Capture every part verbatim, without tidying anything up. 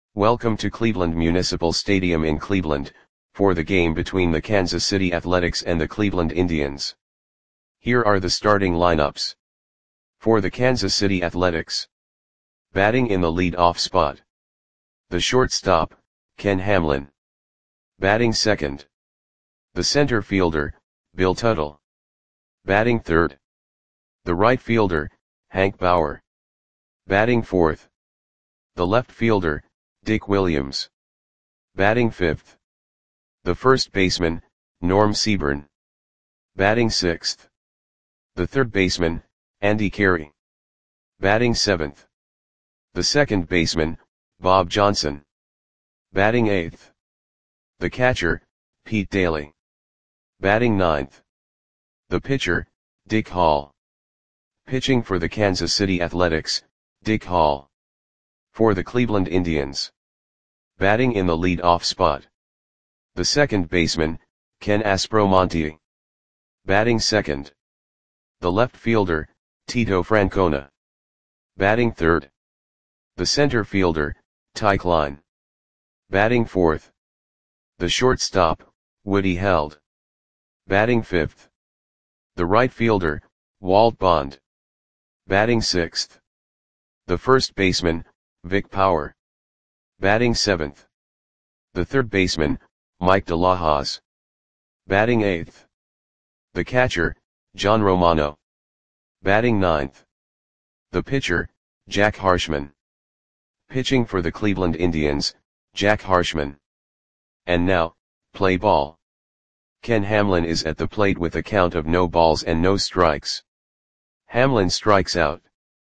Welcome to Cleveland Municipal Stadium in Cleveland, for the game between the Kansas City Athletics and the Cleveland Indians. Here are the starting lineups. For the Kansas City Athletics. Batting in the lead-off spot. The shortstop, Ken Hamlin. Batting second. The center fielder, Bill Tuttle. Batting third. The right fielder, Hank Bauer. Batting fourth. The left fielder, Dick Williams. Batting fifth. The first baseman, Norm Seaburn. Batting sixth. The third baseman, Andy Carey. Batting seventh. The second baseman, Bob Johnson. Batting eighth. The catcher, Pete Daly. Batting ninth. The pitcher, Dick Hall. Pitching for the Kansas City Athletics, Dick Hall. For the Cleveland Indians. Batting in the lead-off spot. The second baseman, Ken Aspromonte. Batting second. The left fielder, Tito Francona. Batting third. The center fielder, Ty Klein. Batting fourth. The shortstop, Woody Held. Batting fifth. The right fielder, Walt Bond. Batting sixth. The first baseman, Vic Power. Batting seventh. The third baseman, Mike DeLahoz. Batting eighth. The catcher, John Romano. Batting ninth. The pitcher, Jack Harshman. Pitching for the Cleveland Indians, Jack Harshman. And now, play ball. Ken Hamlin is at the plate with a count of no balls and no strikes. Hamlin strikes out.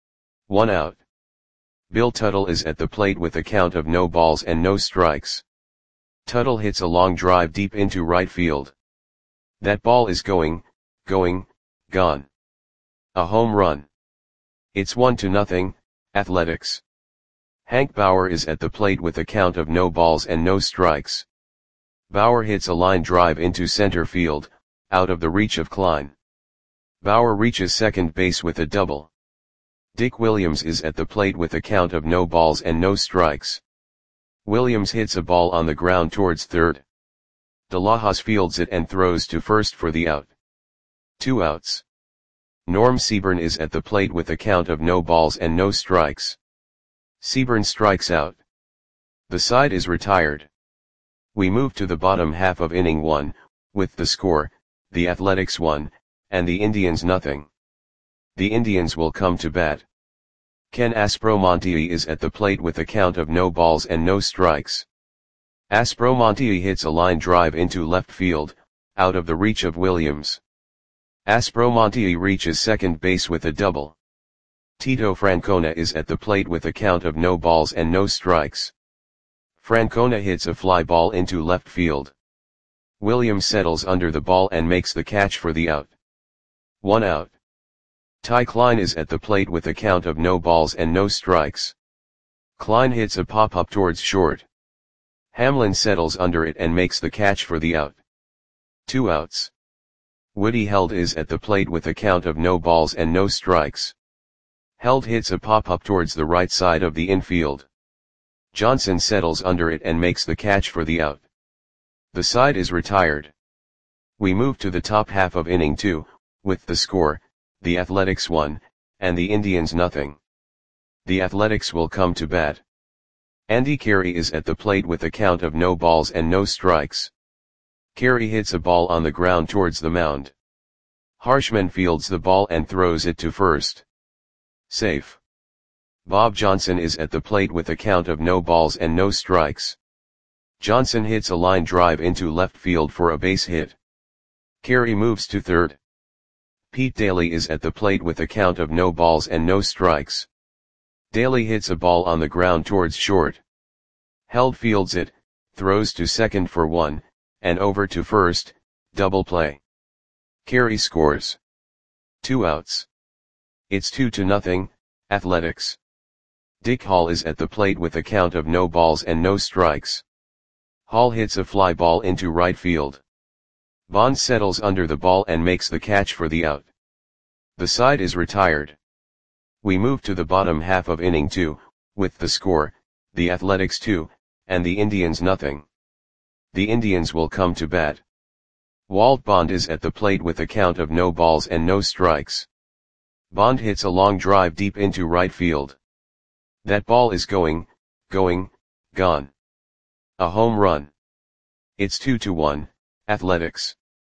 One out. Bill Tuttle is at the plate with a count of no balls and no strikes. Tuttle hits a long drive deep into right field. That ball is going, going, gone. A home run. It's one to nothing, Athletics. Hank Bauer is at the plate with a count of no balls and no strikes. Bauer hits a line drive into center field, out of the reach of Klein. Bauer reaches second base with a double. Dick Williams is at the plate with a count of no balls and no strikes. Williams hits a ball on the ground towards third. DeLahoz fields it and throws to first for the out. Two outs. Norm Seaburn is at the plate with a count of no balls and no strikes. Seaburn strikes out. The side is retired. We move to the bottom half of inning one, with the score, the Athletics one, and the Indians nothing. The Indians will come to bat. Ken Aspromonte is at the plate with a count of no balls and no strikes. Aspromonte hits a line drive into left field, out of the reach of Williams. Aspromonte reaches second base with a double. Tito Francona is at the plate with a count of no balls and no strikes. Francona hits a fly ball into left field. Williams settles under the ball and makes the catch for the out. One out. Ty Klein is at the plate with a count of no balls and no strikes. Klein hits a pop-up towards short. Hamlin settles under it and makes the catch for the out. Two outs. Woody Held is at the plate with a count of no balls and no strikes. Held hits a pop-up towards the right side of the infield. Johnson settles under it and makes the catch for the out. The side is retired. We move to the top half of inning two, with the score, the Athletics one, and the Indians nothing. The Athletics will come to bat. Andy Carey is at the plate with a count of no balls and no strikes. Carey hits a ball on the ground towards the mound. Harshman fields the ball and throws it to first. Safe. Bob Johnson is at the plate with a count of no balls and no strikes. Johnson hits a line drive into left field for a base hit. Carey moves to third. Pete Daly is at the plate with a count of no balls and no strikes. Daly hits a ball on the ground towards short. Held fields it, throws to second for one, and over to first, double play. Carey scores. Two outs. It's two to nothing, Athletics. Dick Hall is at the plate with a count of no balls and no strikes. Hall hits a fly ball into right field. Bond settles under the ball and makes the catch for the out. The side is retired. We move to the bottom half of inning two, with the score, the Athletics two, and the Indians nothing. The Indians will come to bat. Walt Bond is at the plate with a count of no balls and no strikes. Bond hits a long drive deep into right field. That ball is going, going, gone. A home run. It's two to one, Athletics.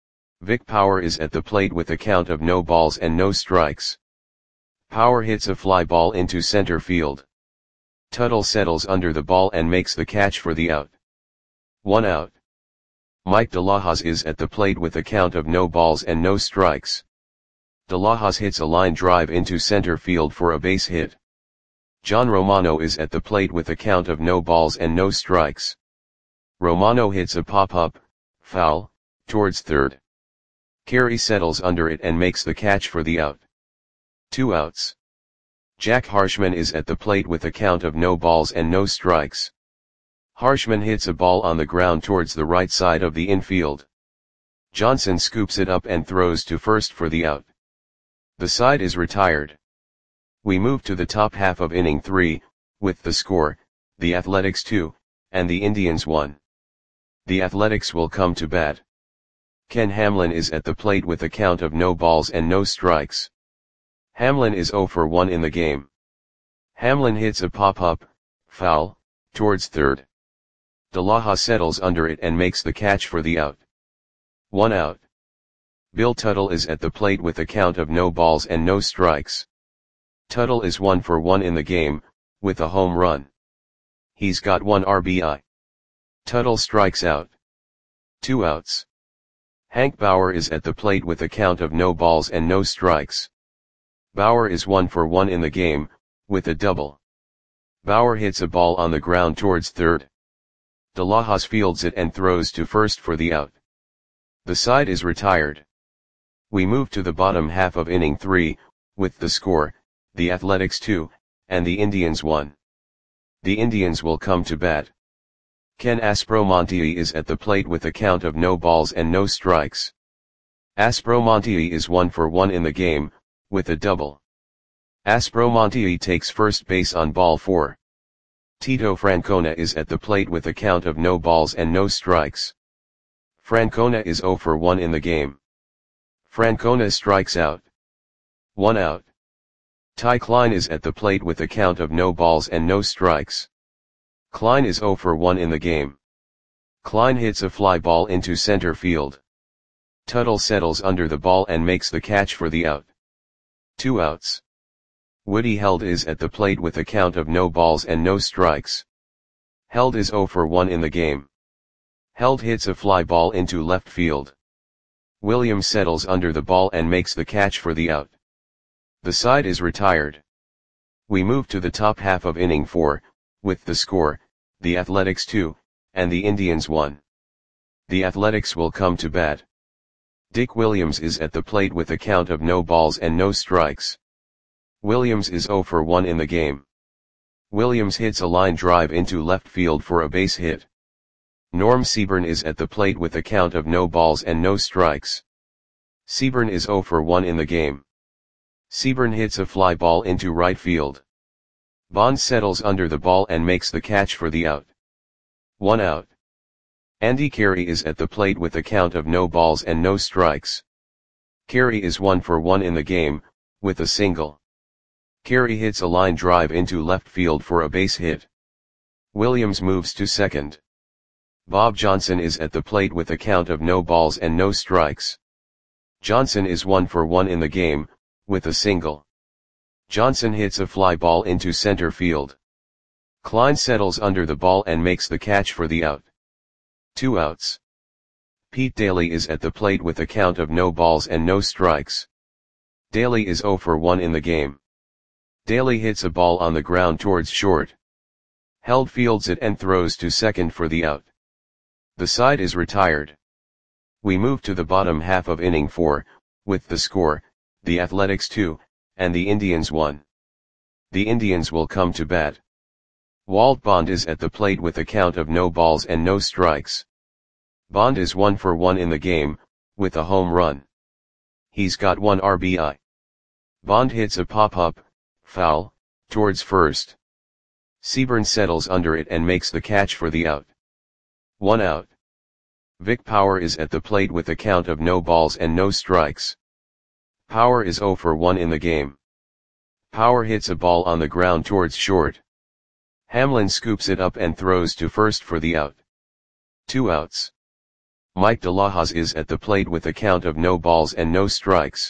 Vic Power is at the plate with a count of no balls and no strikes. Power hits a fly ball into center field. Tuttle settles under the ball and makes the catch for the out. One out. Mike De La Hoz is at the plate with a count of no balls and no strikes. De La Hoz hits a line drive into center field for a base hit. John Romano is at the plate with a count of no balls and no strikes. Romano hits a pop-up, foul, towards third. Carey settles under it and makes the catch for the out. Two outs. Jack Harshman is at the plate with a count of no balls and no strikes. Harshman hits a ball on the ground towards the right side of the infield. Johnson scoops it up and throws to first for the out. The side is retired. We move to the top half of inning three, with the score, the Athletics two, and the Indians one. The Athletics will come to bat. Ken Hamlin is at the plate with a count of no balls and no strikes. Hamlin is oh for one in the game. Hamlin hits a pop-up, foul, towards third. De La Hoz settles under it and makes the catch for the out. One out. Bill Tuttle is at the plate with a count of no balls and no strikes. Tuttle is one for one in the game, with a home run. He's got one R B I. Tuttle strikes out. Two outs. Hank Bauer is at the plate with a count of no balls and no strikes. Bauer is one for one in the game, with a double. Bauer hits a ball on the ground towards third. De La Hoz fields it and throws to first for the out. The side is retired. We move to the bottom half of inning three, with the score, the Athletics two, and the Indians one. The Indians will come to bat. Ken Aspromonte is at the plate with a count of no balls and no strikes. Aspromonte is one for one in the game, with a double. Aspromonte takes first base on ball four. Tito Francona is at the plate with a count of no balls and no strikes. Francona is oh for one in the game. Francona strikes out. One out. Ty Klein is at the plate with a count of no balls and no strikes. Klein is oh for one in the game. Klein hits a fly ball into center field. Tuttle settles under the ball and makes the catch for the out. Two outs. Woody Held is at the plate with a count of no balls and no strikes. Held is oh for one in the game. Held hits a fly ball into left field. Williams settles under the ball and makes the catch for the out. The side is retired. We move to the top half of inning four, with the score, the Athletics two, and the Indians one. The Athletics will come to bat. Dick Williams is at the plate with a count of no balls and no strikes. Williams is oh for one in the game. Williams hits a line drive into left field for a base hit. Norm Seaburn is at the plate with a count of no balls and no strikes. Seaburn is oh for one in the game. Seaburn hits a fly ball into right field. Bond settles under the ball and makes the catch for the out. One out. Andy Carey is at the plate with a count of no balls and no strikes. Carey is one for one in the game, with a single. Carey hits a line drive into left field for a base hit. Williams moves to second. Bob Johnson is at the plate with a count of no balls and no strikes. Johnson is one for one in the game, with a single. Johnson hits a fly ball into center field. Klein settles under the ball and makes the catch for the out. Two outs. Pete Daly is at the plate with a count of no balls and no strikes. Daly is oh for one in the game. Daly hits a ball on the ground towards short. Held fields it and throws to second for the out. The side is retired. We move to the bottom half of inning four, with the score, the Athletics two, and the Indians one. The Indians will come to bat. Walt Bond is at the plate with a count of no balls and no strikes. Bond is one for one in the game, with a home run. He's got one R B I. Bond hits a pop-up, foul, towards first. Seaburn settles under it and makes the catch for the out. One out. Vic Power is at the plate with a count of no balls and no strikes. Power is zero for one in the game. Power hits a ball on the ground towards short. Hamlin scoops it up and throws to first for the out. Two outs. Mike De La Hoz is at the plate with a count of no balls and no strikes.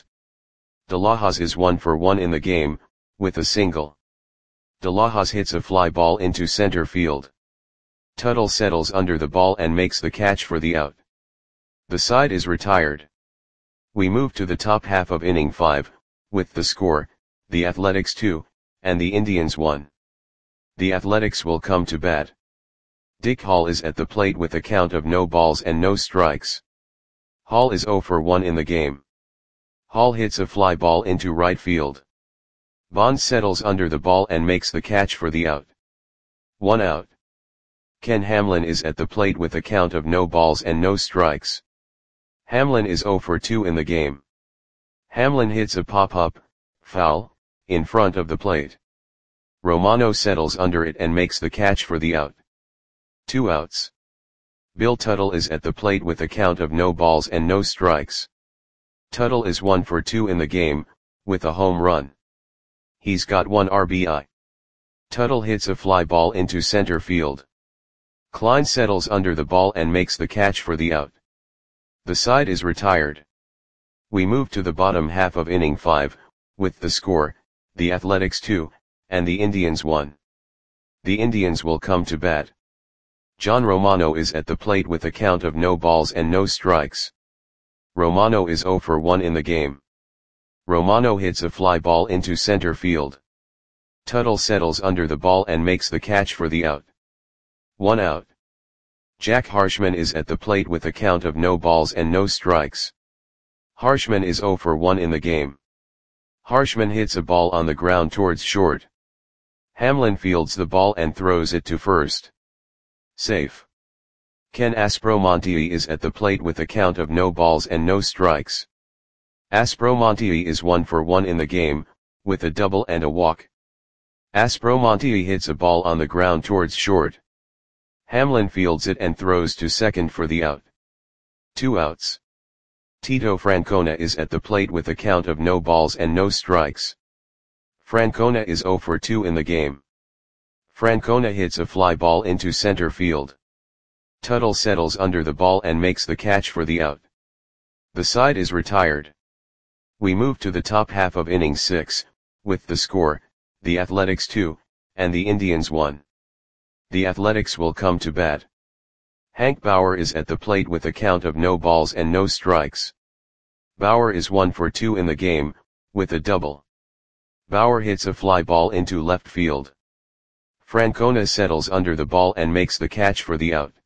De La Hoz is one for one in the game, with a single. De La Hoz hits a fly ball into center field. Tuttle settles under the ball and makes the catch for the out. The side is retired. We move to the top half of inning five, with the score, the Athletics two, and the Indians one. The Athletics will come to bat. Dick Hall is at the plate with a count of no balls and no strikes. Hall is zero for one in the game. Hall hits a fly ball into right field. Bond settles under the ball and makes the catch for the out. One out. Ken Hamlin is at the plate with a count of no balls and no strikes. Hamlin is zero for two in the game. Hamlin hits a pop-up, foul, in front of the plate. Romano settles under it and makes the catch for the out. Two outs. Bill Tuttle is at the plate with a count of no balls and no strikes. Tuttle is one for two in the game, with a home run. He's got one R B I. Tuttle hits a fly ball into center field. Klein settles under the ball and makes the catch for the out. The side is retired. We move to the bottom half of inning five, with the score, the Athletics two, and the Indians one. The Indians will come to bat. John Romano is at the plate with a count of no balls and no strikes. Romano is zero for one in the game. Romano hits a fly ball into center field. Tuttle settles under the ball and makes the catch for the out. One out. Jack Harshman is at the plate with a count of no balls and no strikes. Harshman is zero for one in the game. Harshman hits a ball on the ground towards short. Hamlin fields the ball and throws it to first. Safe. Ken Aspromonte is at the plate with a count of no balls and no strikes. Aspromonte is one for one in the game, with a double and a walk. Aspromonte hits a ball on the ground towards short. Hamlin fields it and throws to second for the out. Two outs. Tito Francona is at the plate with a count of no balls and no strikes. Francona is zero for two in the game. Francona hits a fly ball into center field. Tuttle settles under the ball and makes the catch for the out. The side is retired. We move to the top half of inning six, with the score, the Athletics two, and the Indians one. The Athletics will come to bat. Hank Bauer is at the plate with a count of no balls and no strikes. Bauer is one for two in the game, with a double. Bauer hits a fly ball into left field. Francona settles under the ball and makes the catch for the out.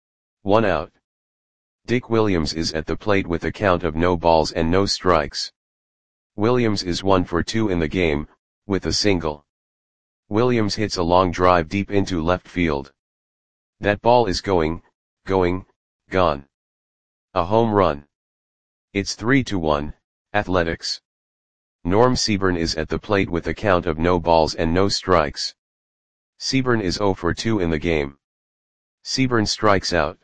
One out. Dick Williams is at the plate with a count of no balls and no strikes. Williams is one for two in the game, with a single. Williams hits a long drive deep into left field. That ball is going, going, gone. A home run. It's three to one, Athletics. Norm Seaburn is at the plate with a count of no balls and no strikes. Seaburn is zero for two in the game. Seaburn strikes out.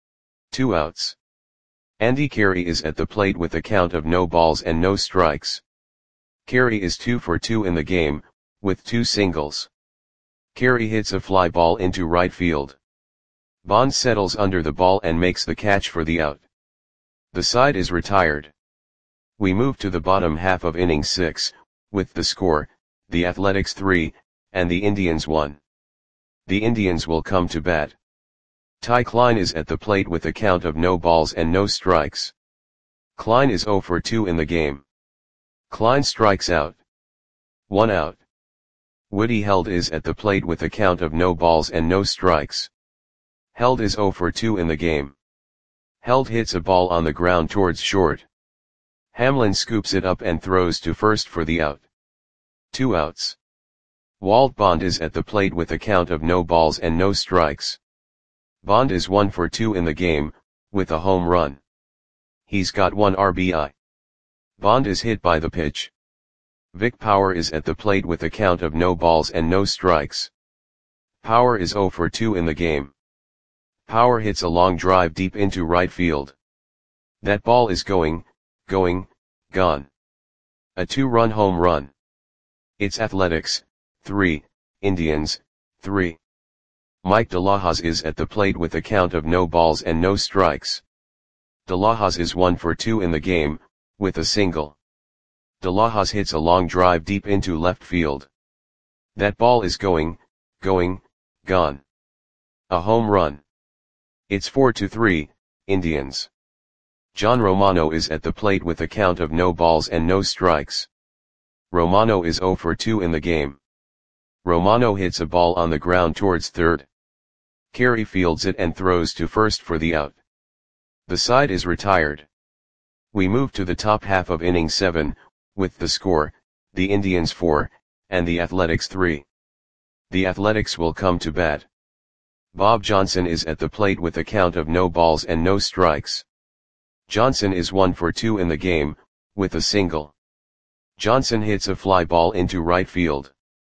Two outs. Andy Carey is at the plate with a count of no balls and no strikes. Carey is two for two in the game, with two singles. Carey hits a fly ball into right field. Bond settles under the ball and makes the catch for the out. The side is retired. We move to the bottom half of inning six, with the score, the Athletics three, and the Indians one. The Indians will come to bat. Ty Klein is at the plate with a count of no balls and no strikes. Klein is zero for two in the game. Klein strikes out. One out. Woody Held is at the plate with a count of no balls and no strikes. Held is zero for two in the game. Held hits a ball on the ground towards short. Hamlin scoops it up and throws to first for the out. Two outs. Walt Bond is at the plate with a count of no balls and no strikes. Bond is one for two in the game, with a home run. He's got one R B I. Bond is hit by the pitch. Vic Power is at the plate with a count of no balls and no strikes. Power is zero for two in the game. Power hits a long drive deep into right field. That ball is going, going, gone. A two-run home run. It's Athletics, three, Indians, three. Mike De La Hoz is at the plate with a count of no balls and no strikes. De La Hoz is one for two in the game, with a single. De La Hoz hits a long drive deep into left field. That ball is going, going, gone. A home run. It's four to three, Indians. John Romano is at the plate with a count of no balls and no strikes. Romano is zero for two in the game. Romano hits a ball on the ground towards third. Carey fields it and throws to first for the out. The side is retired. We move to the top half of inning seven, with the score, the Indians four, and the Athletics three. The Athletics will come to bat. Bob Johnson is at the plate with a count of no balls and no strikes. Johnson is one for two in the game, with a single. Johnson hits a fly ball into right field.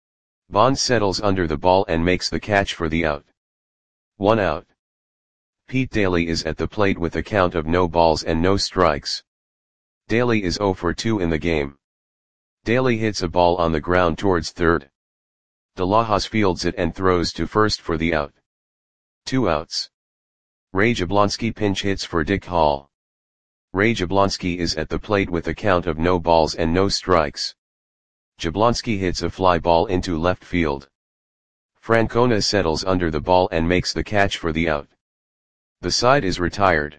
Bond settles under the ball and makes the catch for the out. One out. Pete Daly is at the plate with a count of no balls and no strikes. Daly is zero for two in the game. Daly hits a ball on the ground towards third. De La Hoz fields it and throws to first for the out. Two outs. Ray Jablonski pinch hits for Dick Hall. Ray Jablonski is at the plate with a count of no balls and no strikes. Jablonski hits a fly ball into left field. Francona settles under the ball and makes the catch for the out. The side is retired.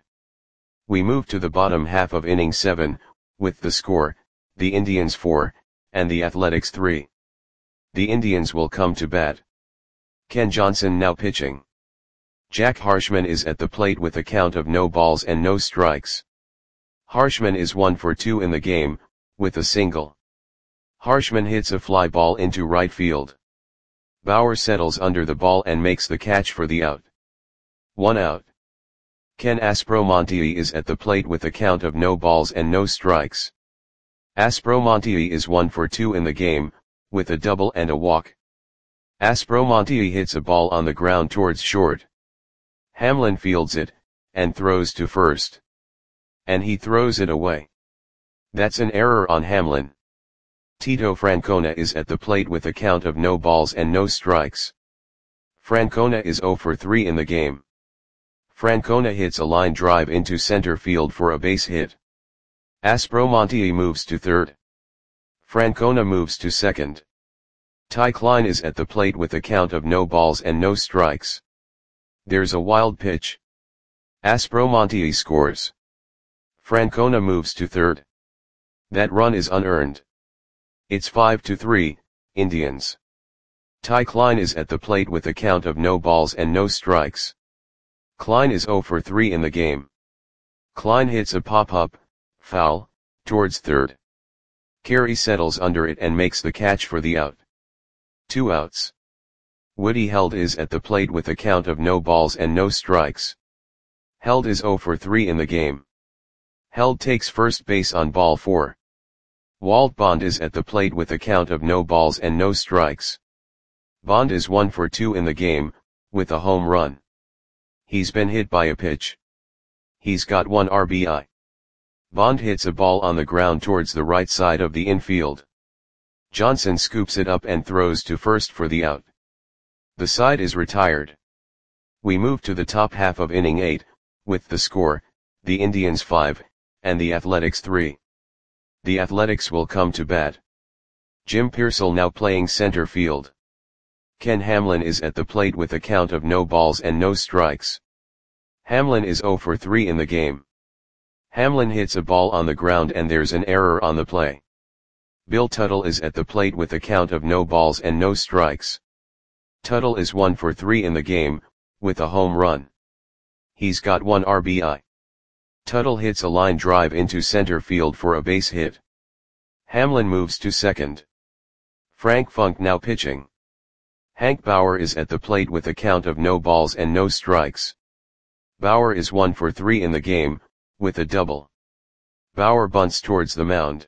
We move to the bottom half of inning seven, with the score, the Indians four, and the Athletics three. The Indians will come to bat. Ken Johnson now pitching. Jack Harshman is at the plate with a count of no balls and no strikes. Harshman is one for two in the game, with a single. Harshman hits a fly ball into right field. Bauer settles under the ball and makes the catch for the out. One out. Ken Aspromonte is at the plate with a count of no balls and no strikes. Aspromonte is one for two in the game, with a double and a walk. Aspromonte hits a ball on the ground towards short. Hamlin fields it, and throws to first. And he throws it away. That's an error on Hamlin. Tito Francona is at the plate with a count of no balls and no strikes. Francona is zero for three in the game. Francona hits a line drive into center field for a base hit. Aspromonte moves to third. Francona moves to second. Ty Klein is at the plate with a count of no balls and no strikes. There's a wild pitch. Aspromonte scores. Francona moves to third. That run is unearned. It's five to three, Indians. Ty Klein is at the plate with a count of no balls and no strikes. Klein is zero for three in the game. Klein hits a pop-up, foul, towards third. Carey settles under it and makes the catch for the out. Two outs. Woody Held is at the plate with a count of no balls and no strikes. Held is zero for three in the game. Held takes first base on ball four. Walt Bond is at the plate with a count of no balls and no strikes. Bond is one for two in the game, with a home run. He's been hit by a pitch. He's got one R B I. Bond hits a ball on the ground towards the right side of the infield. Johnson scoops it up and throws to first for the out. The side is retired. We move to the top half of inning eight, with the score, the Indians five, and the Athletics three. The Athletics will come to bat. Jim Pearsall now playing center field. Ken Hamlin is at the plate with a count of no balls and no strikes. Hamlin is zero for three in the game. Hamlin hits a ball on the ground and there's an error on the play. Bill Tuttle is at the plate with a count of no balls and no strikes. Tuttle is one for three in the game, with a home run. He's got one R B I. Tuttle hits a line drive into center field for a base hit. Hamlin moves to second. Frank Funk now pitching. Hank Bauer is at the plate with a count of no balls and no strikes. Bauer is one for three in the game, with a double. Bauer bunts towards the mound.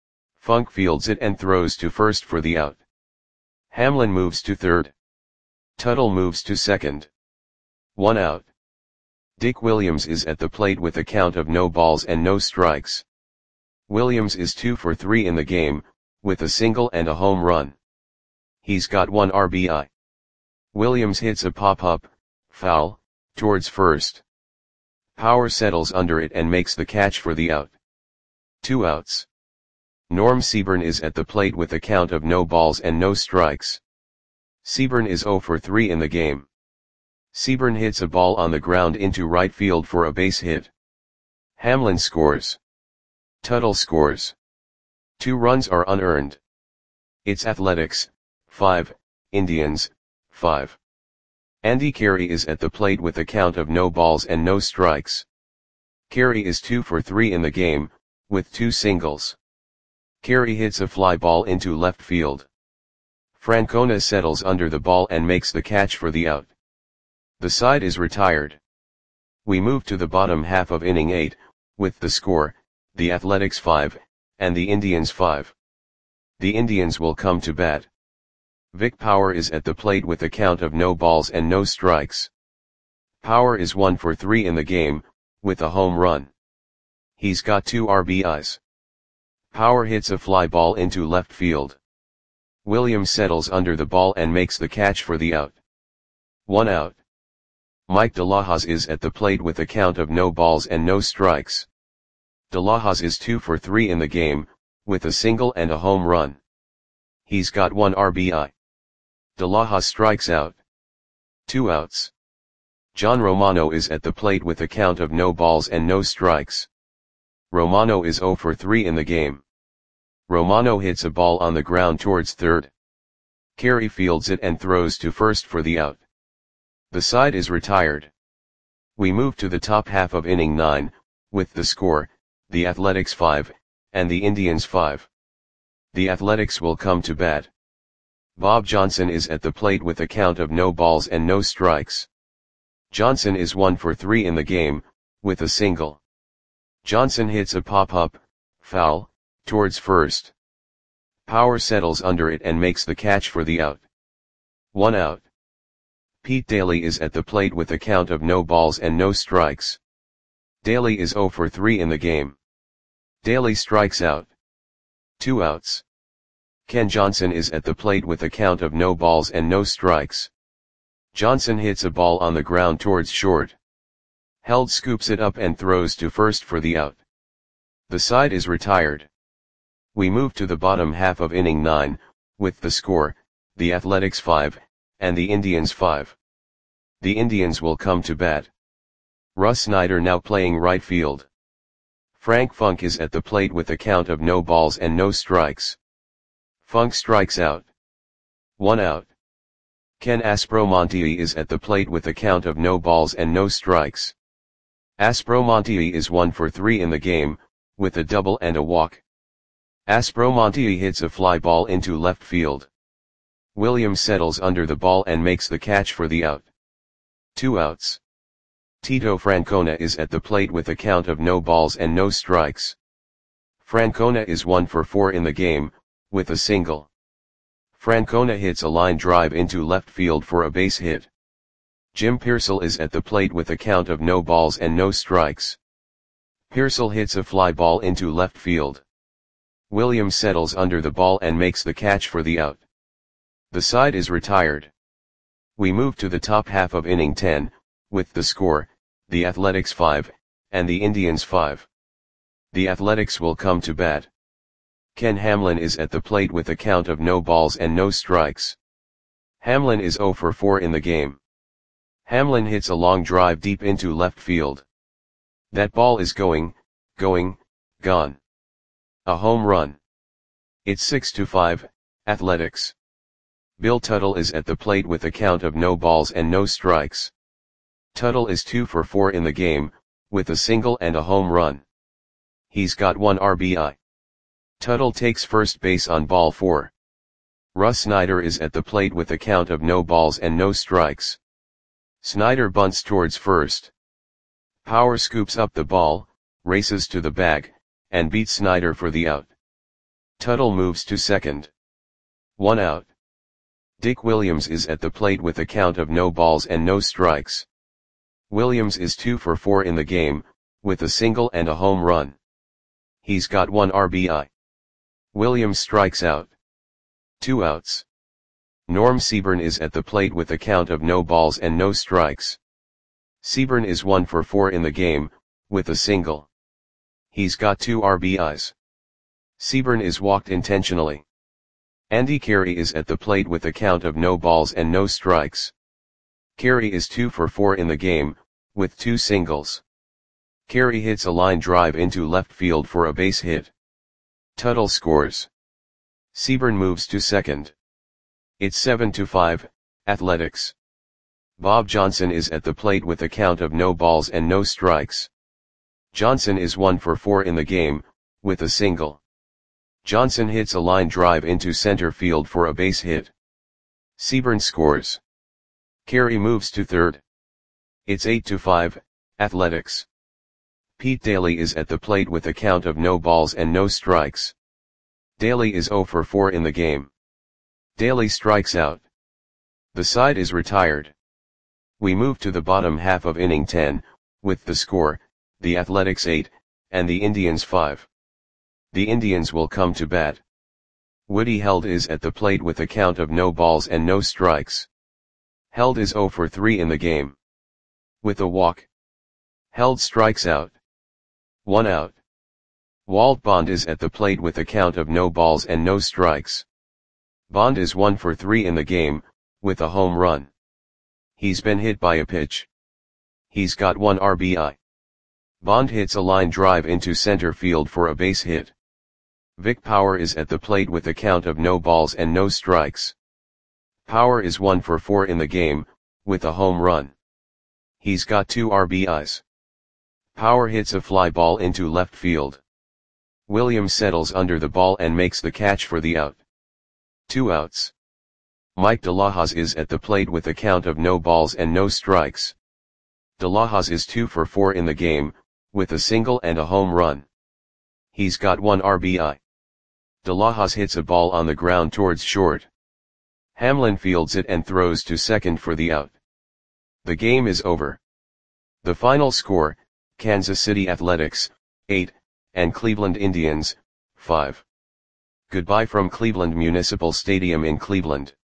Funk fields it and throws to first for the out. Hamlin moves to third. Tuttle moves to second. One out. Dick Williams is at the plate with a count of no balls and no strikes. Williams is two for three in the game, with a single and a home run. He's got one R B I. Williams hits a pop-up, foul, towards first. Power settles under it and makes the catch for the out. Two outs. Norm Seaburn is at the plate with a count of no balls and no strikes. Seaburn is zero for three in the game. Seaburn hits a ball on the ground into right field for a base hit. Hamlin scores. Tuttle scores. Two runs are unearned. It's Athletics, five, Indians, five. Andy Carey is at the plate with a count of no balls and no strikes. Carey is two for three in the game, with two singles. Carey hits a fly ball into left field. Francona settles under the ball and makes the catch for the out. The side is retired. We move to the bottom half of inning eight, with the score, the Athletics five, and the Indians five. The Indians will come to bat. Vic Power is at the plate with a count of no balls and no strikes. Power is one for three in the game, with a home run. He's got two R B Is. Power hits a fly ball into left field. Williams settles under the ball and makes the catch for the out. One out. Mike De La Hoz is at the plate with a count of no balls and no strikes. De La Hoz is two for three in the game, with a single and a home run. He's got one R B I. De La Hoz strikes out. Two outs. John Romano is at the plate with a count of no balls and no strikes. Romano is zero for three in the game. Romano hits a ball on the ground towards third. Carey fields it and throws to first for the out. The side is retired. We move to the top half of inning nine, with the score, the Athletics five, and the Indians five. The Athletics will come to bat. Bob Johnson is at the plate with a count of no balls and no strikes. Johnson is one for three in the game, with a single. Johnson hits a pop-up, foul, towards first. Power settles under it and makes the catch for the out. One out. Pete Daly is at the plate with a count of no balls and no strikes. Daly is zero for three in the game. Daly strikes out. Two outs. Ken Johnson is at the plate with a count of no balls and no strikes. Johnson hits a ball on the ground towards short. Held scoops it up and throws to first for the out. The side is retired. We move to the bottom half of inning nine, with the score, the Athletics five, and the Indians five. The Indians will come to bat. Russ Snyder now playing right field. Frank Funk is at the plate with a count of no balls and no strikes. Funk strikes out. One out. Ken Aspromonte is at the plate with a count of no balls and no strikes. Aspromonte is one for three in the game, with a double and a walk. Aspromonte hits a fly ball into left field. Williams settles under the ball and makes the catch for the out. Two outs. Tito Francona is at the plate with a count of no balls and no strikes. Francona is one for four in the game, with a single. Francona hits a line drive into left field for a base hit. Jim Pearsall is at the plate with a count of no balls and no strikes. Pearsall hits a fly ball into left field. Williams settles under the ball and makes the catch for the out. The side is retired. We move to the top half of inning ten, with the score, the Athletics five, and the Indians five. The Athletics will come to bat. Ken Hamlin is at the plate with a count of no balls and no strikes. Hamlin is zero for four in the game. Hamlin hits a long drive deep into left field. That ball is going, going, gone. A home run. It's six to five, Athletics. Bill Tuttle is at the plate with a count of no balls and no strikes. Tuttle is two for four in the game, with a single and a home run. He's got one R B I. Tuttle takes first base on ball four. Russ Snyder is at the plate with a count of no balls and no strikes. Snyder bunts towards first. Power scoops up the ball, races to the bag, and beats Snyder for the out. Tuttle moves to second. One out. Dick Williams is at the plate with a count of no balls and no strikes. Williams is two for four in the game, with a single and a home run. He's got one R B I. Williams strikes out. Two outs. Norm Seaburn is at the plate with a count of no balls and no strikes. Seaburn is one for four in the game, with a single. He's got two R B Is. Seaburn is walked intentionally. Andy Carey is at the plate with a count of no balls and no strikes. Carey is two for four in the game, with two singles. Carey hits a line drive into left field for a base hit. Tuttle scores. Seaburn moves to second. It's seven to five, Athletics. Bob Johnson is at the plate with a count of no balls and no strikes. Johnson is one for four in the game, with a single. Johnson hits a line drive into center field for a base hit. Seaburn scores. Carey moves to third. It's eight to five, Athletics. Pete Daly is at the plate with a count of no balls and no strikes. Daly is zero for four in the game. Daly strikes out. The side is retired. We move to the bottom half of inning ten, with the score, the Athletics eight, and the Indians five. The Indians will come to bat. Woody Held is at the plate with a count of no balls and no strikes. Held is zero for three in the game. With a walk. Held strikes out. One out. Walt Bond is at the plate with a count of no balls and no strikes. Bond is one for three in the game, with a home run. He's been hit by a pitch. He's got one R B I. Bond hits a line drive into center field for a base hit. Vic Power is at the plate with a count of no balls and no strikes. Power is one for four in the game, with a home run. He's got two R B Is. Power hits a fly ball into left field. Williams settles under the ball and makes the catch for the out. Two outs. Mike De La Hoz is at the plate with a count of no balls and no strikes. De La Hoz is two for four in the game, with a single and a home run. He's got one R B I. De La Hoz hits a ball on the ground towards short. Hamlin fields it and throws to second for the out. The game is over. The final score, Kansas City Athletics, eight, and Cleveland Indians, five. Goodbye from Cleveland Municipal Stadium in Cleveland.